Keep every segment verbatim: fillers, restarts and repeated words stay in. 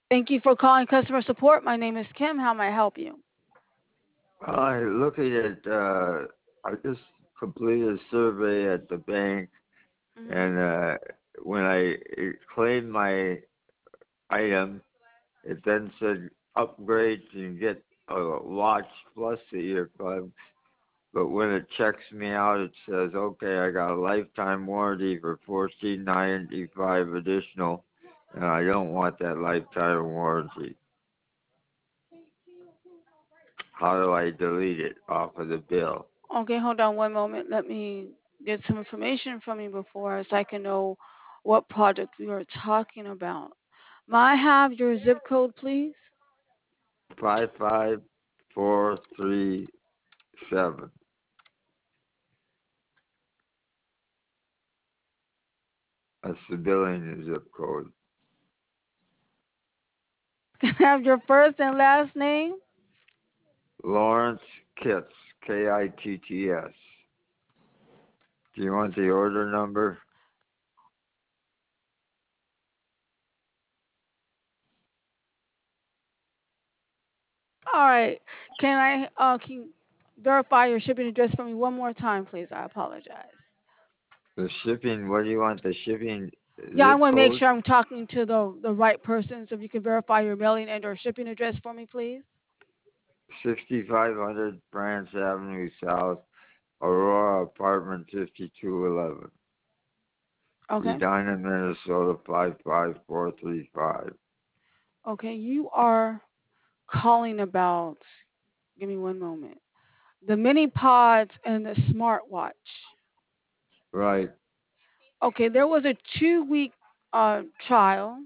Thank you for calling customer support. My name is Kim. How may I help you? I looking at uh I just completed a survey at the bank Hmm. and uh when I uh, claimed my item it then said upgrade and get a watch plus the earplugs. But when it checks me out it says okay I got a lifetime warranty for fourteen ninety five additional and I don't want that lifetime warranty. How do I delete it off of the bill? Okay, hold on one moment. Let me get some information from you before so I can know what product we are talking about. May I have your zip code, please? Five five four three seven. That's the billing zip code. Can I have your first and last name? Lawrence Kitts, K I T T S. Do you want the order number? All right. Can I uh, can you verify your shipping address for me one more time, please? I apologize. The shipping, what do you want? The shipping Yeah, I zip want to make code? sure I'm talking to the the right person. So if you can verify your mailing and or shipping address for me, please. sixty-five hundred France Avenue South, Aurora Apartment fifty-two eleven. Okay. Edina, Minnesota five five four three five. Okay. You are calling about. Give me one moment. The mini pods and the smartwatch. Right. Okay, there was a two week uh trial.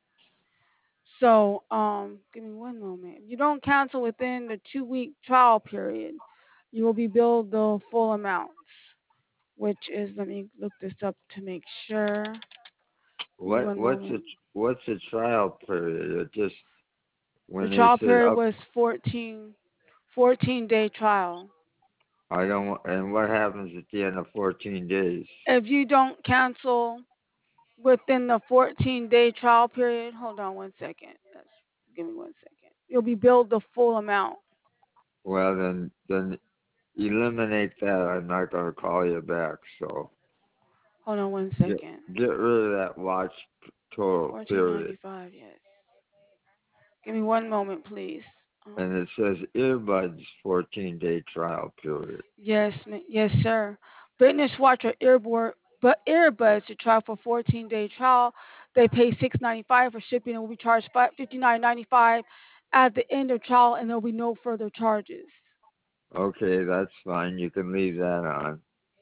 So um, give me one moment. If you don't cancel within the two week trial period, you will be billed the full amount, which is, let me look this up to make sure. Give me What one what's the moment. what's the trial period? It just The when they trial said period up was fourteen, fourteen day trial. I don't wa- and what happens at the end of fourteen days? If you don't cancel within the fourteen day trial period, hold on one second. That's, give me one second. You'll be billed the full amount. Well, then, then eliminate that. I'm not going to call you back. So Hold on one get second. get rid of that watch p- total fourteen period. ninety-five, yes. Give me one moment, please. Um, And it says earbuds fourteen day trial period. yes, ma- yes, sir. Fitness Watch or earbud, but earbuds to try for fourteen day trial. They pay six ninety-five for shipping and will be charged fifty-nine ninety-five at the end of trial, and there will be no further charges. Okay, that's fine. You can leave that on.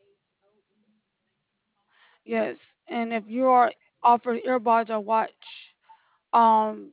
Yes, and if you are offered earbuds or watch, um,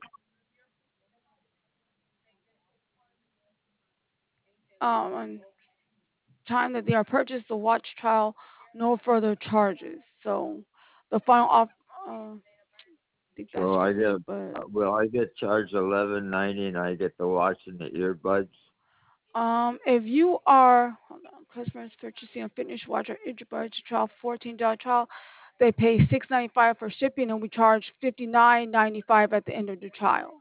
um, on time that they are purchased, the watch trial, no further charges. So the final off. Uh, think that's So for I get, earbud. will I get charged eleven ninety and I get the watch and the earbuds? Um, if you are hold on, customers purchasing a fitness watch or earbud to trial fourteen dollar trial, they pay six ninety five for shipping and we charge fifty nine ninety five at the end of the trial.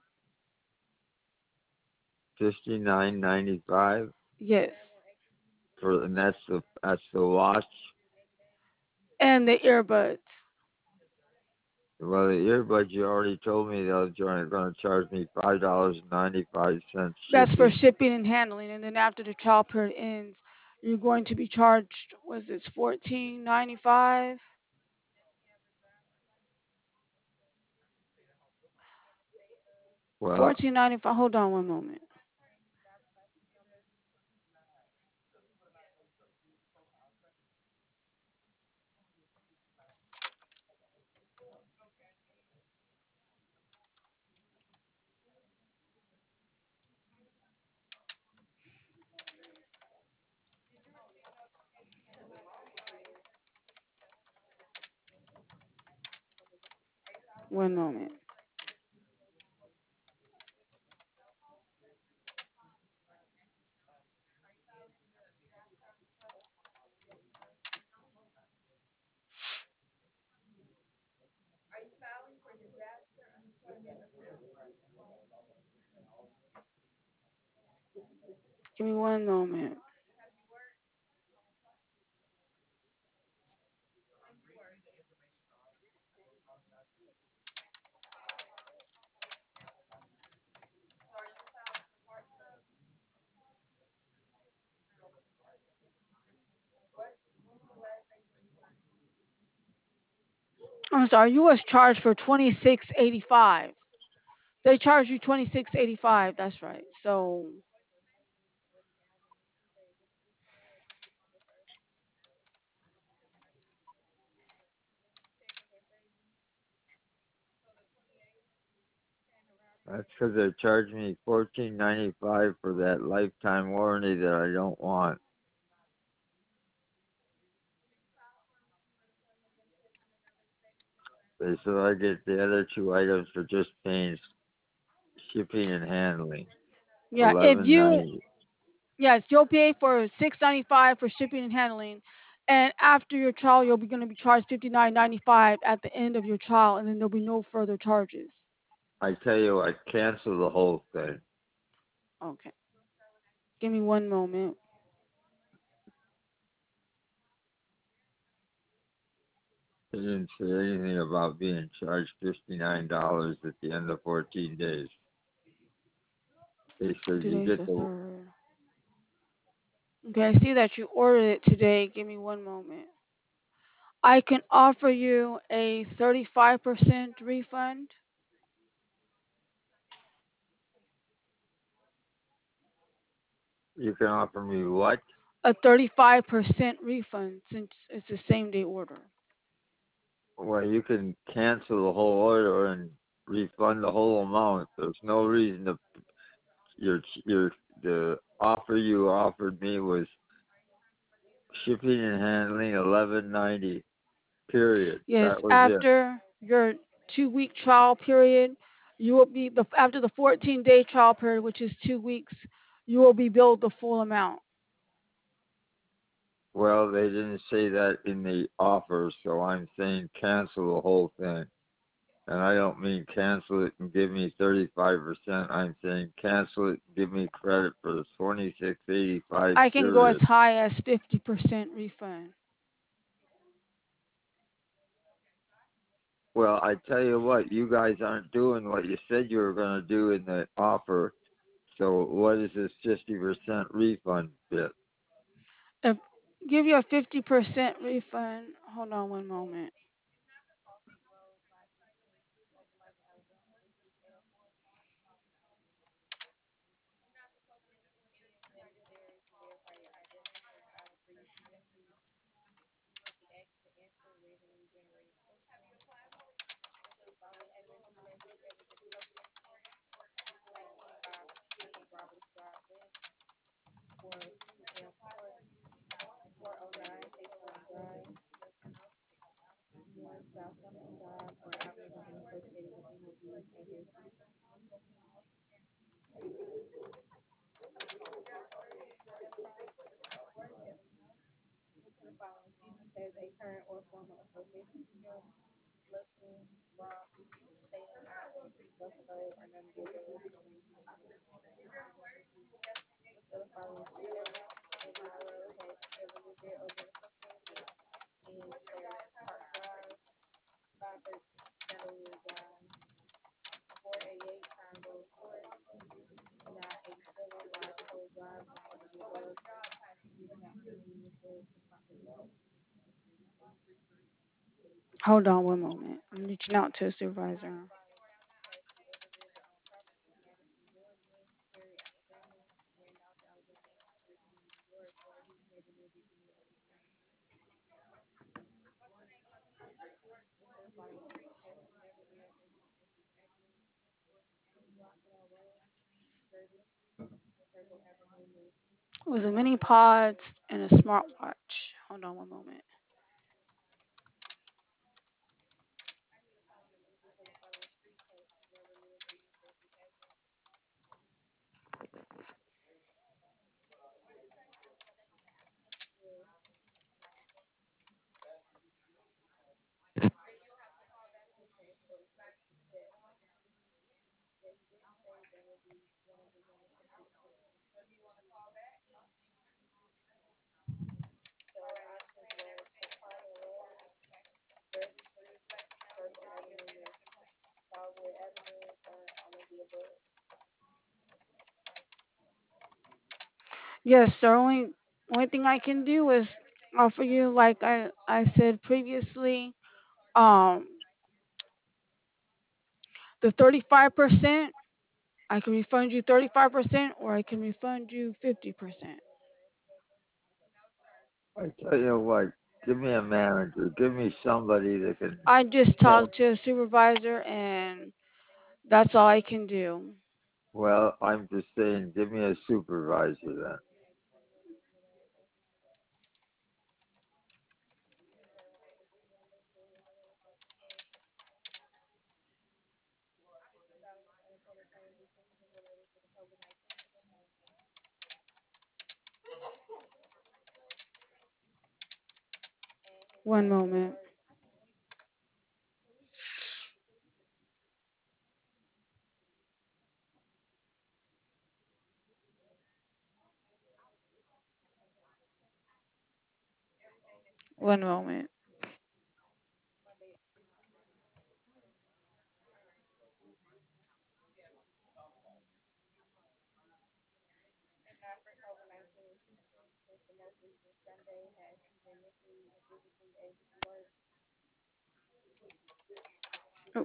Fifty nine ninety five Yes, for and that's the that's the watch. and the earbuds. Well, the earbuds you already told me they were going to charge me five dollars and ninety five cents That's for shipping. shipping and handling, and then after the trial period ends, you're going to be charged. Was it fourteen ninety five? Well, Fourteen ninety five. Hold on one moment. One moment. Give me one moment. I'm sorry, you was charged for twenty six eighty five. They charged you twenty six eighty five. That's right. So That's because they're charging me fourteen ninety five for that lifetime warranty that I don't want. They said I get the other two items for just paying shipping and handling. yeah, if Eleven you ninety. yes, you'll pay for six ninety five for shipping and handling, and after your trial, you'll be going to be charged fifty nine ninety five at the end of your trial, and then there'll be no further charges. I tell you, I cancel the whole thing. Okay, give me one moment. They didn't say anything about being charged fifty nine dollars at the end of fourteen days. They said you Today's get the the third. Okay, I see that you ordered it today. Give me one moment. I can offer you a thirty-five percent refund. you can offer me what? A thirty-five percent refund since it's a same day order. Well, you can cancel the whole order and refund the whole amount. There's no reason to your your the offer you offered me was shipping and handling eleven ninety. Period. Yes, That was it. after your two week trial period, you will be the after the fourteen day trial period, which is two weeks, you will be billed the full amount. Well, they didn't say that in the offer, so I'm saying cancel the whole thing. And I don't mean cancel it and give me thirty-five percent. I'm saying cancel it and give me credit for the twenty-six eighty-five I can go as period. high as fifty percent refund. Well, I tell you what, you guys aren't doing what you said you were going to do in the offer. So what is this fifty percent refund bit? If give you a fifty percent refund, hold on one moment. Hold on one moment. I'm reaching out to a supervisor. It was a mini pods and a smartwatch. Hold on one moment. Yes, sir. Only only thing I can do is offer you, like I I said previously, um, the thirty-five percent. I can refund you thirty-five percent, or I can refund you fifty percent. I tell you what, give me a manager. Give me somebody that can I just help. talked to a supervisor, and that's all I can do. Well, I'm just saying, give me a supervisor then. One moment. One moment. Oh,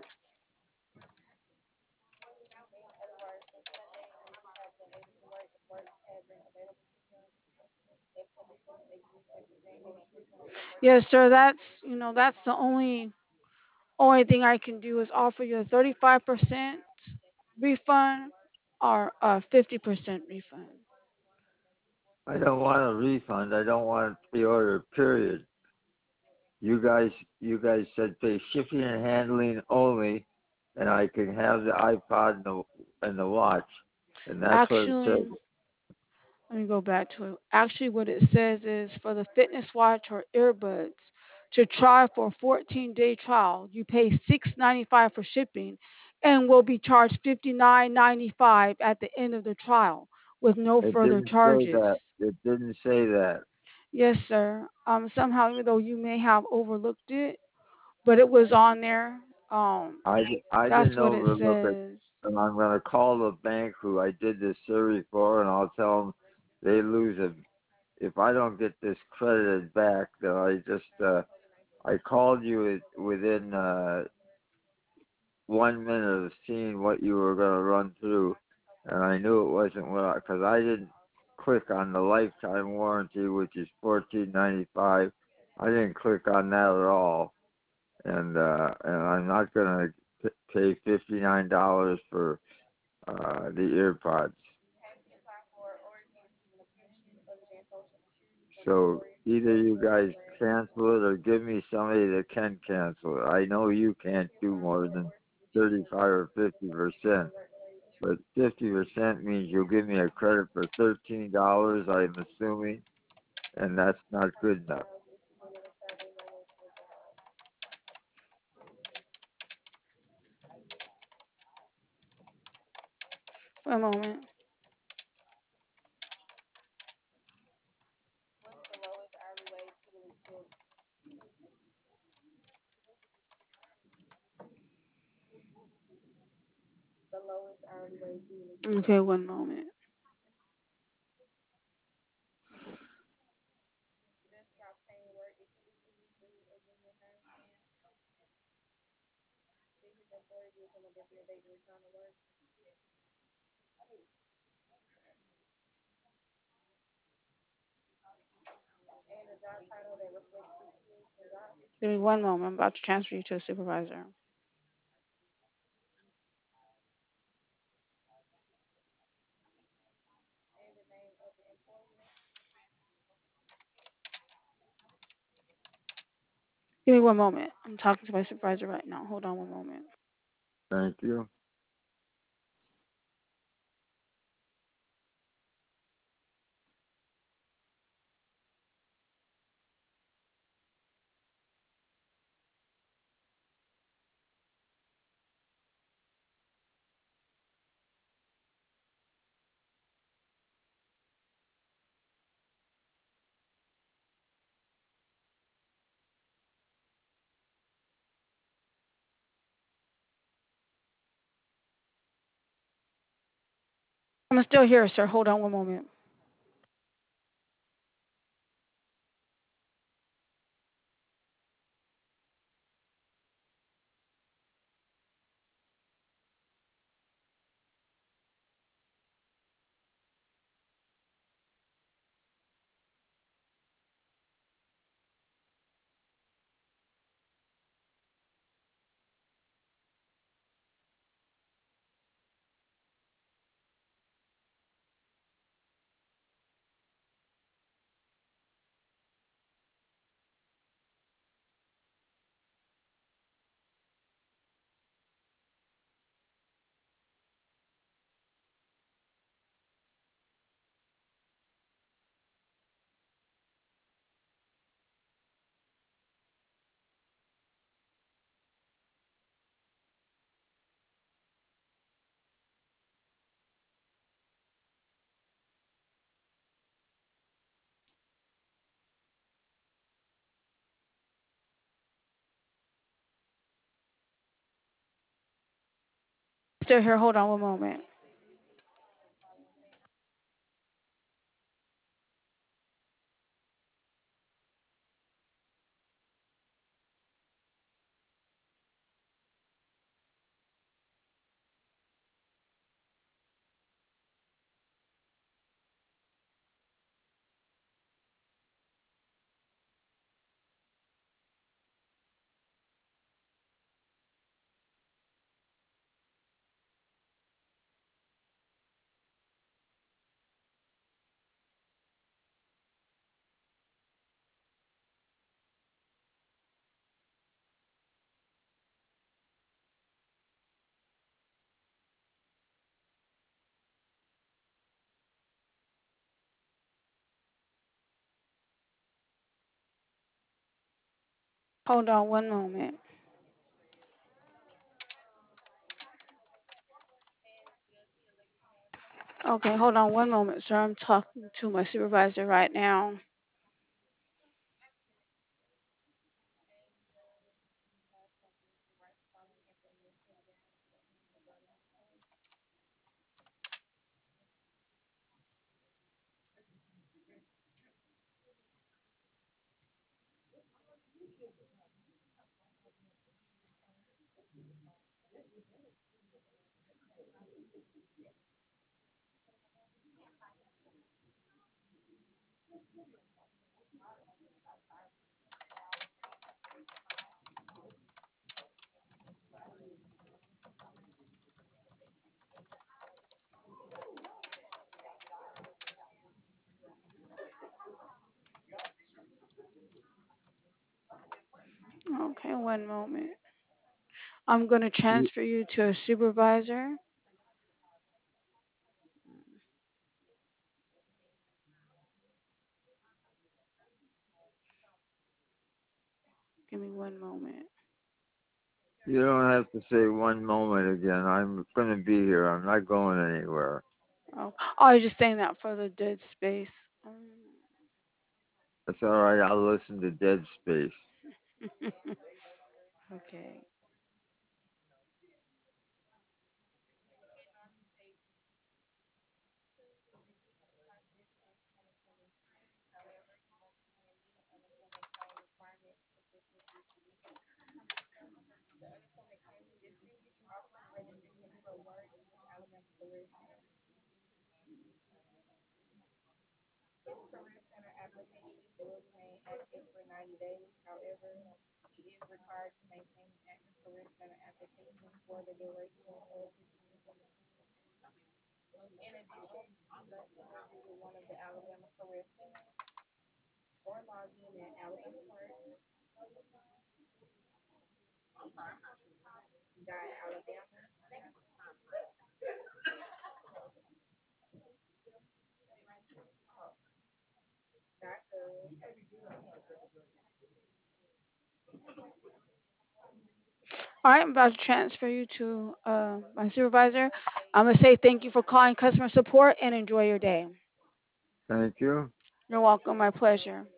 yes, sir. That's you know that's the only only thing I can do is offer you a thirty-five percent refund or a fifty percent refund. I don't want a refund. I don't want the order, period. You guys, you guys said pay shipping and handling only, and I can have the iPod and the, and the watch, and that's what it said. Actually, let me go back to it. Actually, what it says is for the fitness watch or earbuds to try for a fourteen day trial, you pay six ninety-five for shipping and will be charged fifty-nine ninety-five at the end of the trial with no It further didn't say that. charges. It didn't say that. Yes, sir. Um, somehow, even though you may have overlooked it, but it was on there. Um, I, di- I that's didn't what it overlook it, says. and I'm going to call the bank who I did this survey for, and I'll tell them they lose a. If I don't get this credited back, then I just uh, I called you within uh, one minute of seeing what you were going to run through, and I knew it wasn't what because I, I didn't click on the lifetime warranty, which is fourteen ninety five. I didn't click on that at all, and uh, and I'm not going to pay fifty nine dollars for uh, the earpods. So either you guys cancel it or give me somebody that can cancel it. I know you can't do more than thirty-five or fifty percent, but fifty percent means you'll give me a credit for thirteen dollars. I'm assuming, and that's not good enough. One moment. Okay, one moment. Give me one moment. I'm about to transfer you to a supervisor. Give me one moment. I'm talking to my supervisor right now. Hold on one moment. Thank you. I'm still here, sir. Hold on one moment. Still here. Hold on one moment. Hold on one moment. Okay, hold on one moment, sir. I'm talking to my supervisor right now. Okay, one moment. I'm going to transfer you to a supervisor. Give me one moment. You don't have to say one moment again. I'm going to be here. I'm not going anywhere. Oh, oh, I was just saying that for the dead space. Um, That's all right. I'll listen to Dead Space. okay. All right, I'm about to transfer you to uh, my supervisor. I'm going to say thank you for calling customer support and enjoy your day. Thank you. You're welcome. My pleasure.